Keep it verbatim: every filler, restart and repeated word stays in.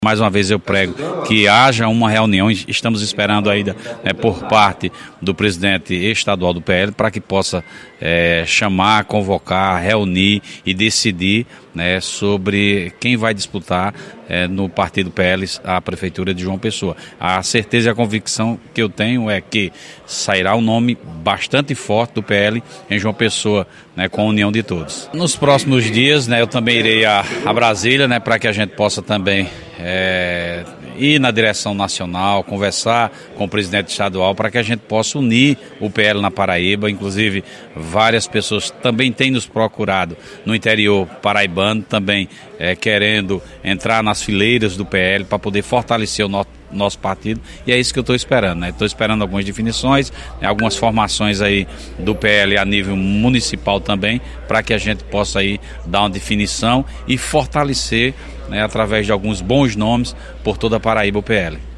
Mais uma vez eu prego que haja uma reunião, estamos esperando ainda né, por parte do presidente estadual do P L para que possa é, chamar, convocar, reunir e decidir né, sobre quem vai disputar é, no partido P L a prefeitura de João Pessoa. A certeza e a convicção que eu tenho é que sairá um nome bastante forte do P L em João Pessoa, né, com a união de todos. Nos próximos dias né, eu também irei a, a Brasília né, para que a gente possa também É, ir na direção nacional, conversar com o presidente estadual para que a gente possa unir o P L na Paraíba. Inclusive, várias pessoas também têm nos procurado no interior paraibano, também é, querendo entrar nas fileiras do P L para poder fortalecer o nosso nosso partido, e é isso que eu estou esperando, né? Estou esperando algumas definições, né, algumas formações aí do P L a nível municipal também, para que a gente possa aí dar uma definição e fortalecer, né, através de alguns bons nomes por toda a Paraíba o P L.